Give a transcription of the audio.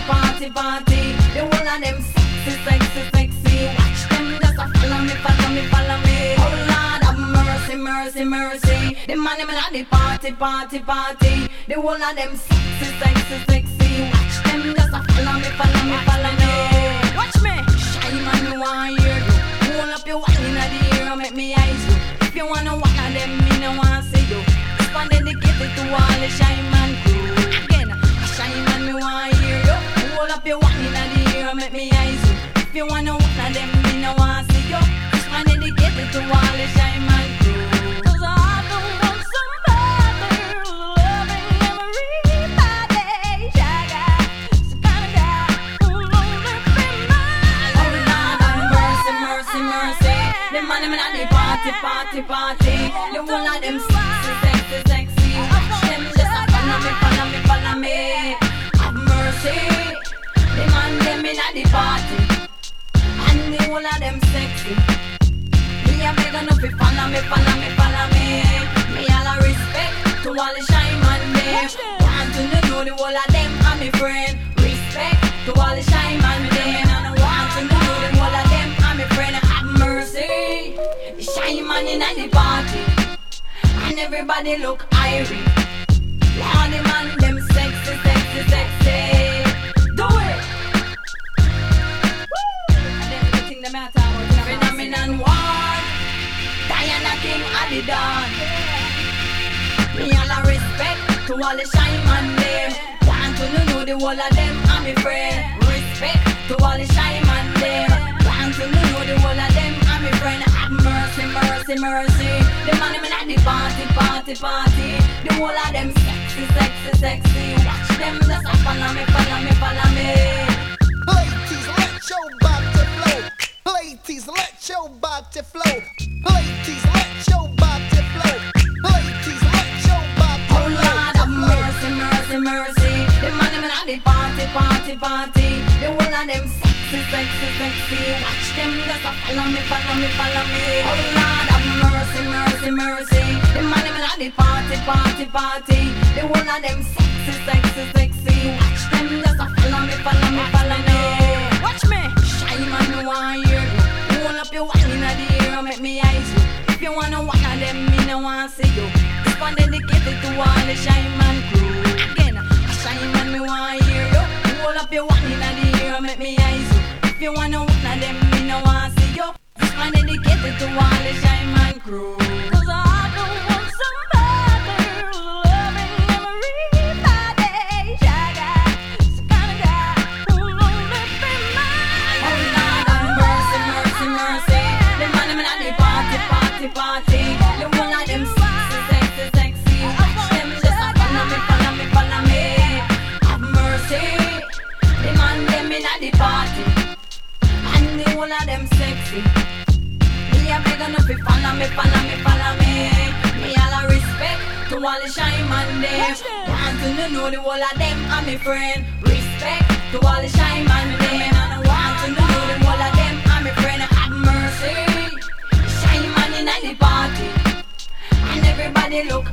party, party. The whole of them sexy, sexy, sexy. Watch them just a follow me, follow me, follow me. Oh Lord have mercy, mercy, mercy. The man them at the party, party, party. The whole of them sexy, sexy, sexy. Watch them just a follow me, follow me, follow me. Watch me, shy man, me want hear you. Hold up your wine inna the air and make me eyes you. If you wanna one of them, me no want see you. This one dedicated to all the shy man crew. Again, shy man, me want hear you. Hold up your wine inna the air and make me eyes you. If you wanna one of them, me no want see you. This one dedicated to all the shy man crew. 'Cause I don't want somebody loving everybody. Shy guy, some kind of guy who only be mine. Oh Lord have mercy, mercy, mercy. The man them at the party, party, party. The whole of them sexy, sexy, sexy. Watch them just a follow me, follow me, follow me. Have mercy. The man them in at the party, and the whole of them sexy. Me a beg enough fi follow me, follow me, follow me. Me all a respect to all the shy man them. Want to know the whole of them and me friend. Respect to all the shy man them. And I want to know the whole of them and me friend. Have mercy. The shy man in at the party, and everybody look irie. All the man them sexy, sexy, sexy. Do it. And then the thing them out about in a phenomenon war. Diana King Adidan. Me all a respect to all the shy man them. Want to know the whole of them and me friend. Respect to all the shy man them. Want to know the whole of them and me friend. Have mercy, mercy, mercy. The man them at the party, party, party. The whole of them sexy, sexy, sexy. Watch them just a follow me, follow me, follow me. Ladies, let your body flow. Ladies, let your body flow. Ladies, let your body flow. Ladies, let your body flow. Oh Lord have mercy, mercy, mercy. The man them at the party, party, party. The whole of them sexy, sexy, sexy. Watch them just a follow me, follow me, follow me. Oh Lord have mercy, mercy, mercy. The man them at the party, party, party. The whole of them sexy, sexy, sexy. Watch them just a follow me, follow me, follow me. Watch me, shy man, me want hear you. Hold up your wine inna the air and make me eyes you. If you wanna one of them, me no want see you. This one dedicated to all the shy man crew. Again, shy man, me want hear you. Hold up your wine inna the air and make me eyes you. If you wanna one of them, me no want see you. This one dedicated to all the shy man crew. 'Cause I don't want somebody loving everybody. Shy guy, some kind of guy who only be mine. Oh Lord have mercy, mercy, mercy. The man them at the party, party, party. The whole of them sexy, sexy, sexy. Watch them just a follow me, follow me, follow me. Have mercy. The man them in at the party, and the whole of them sexy. Me a beg enough fi follow me, follow me, follow me. Me all a respect to all the shy man them. Want to know the whole of them and me friend. Respect to all the shy man them. And I want to know the whole of them and me friend. Have mercy. Shy man in at the party, and everybody look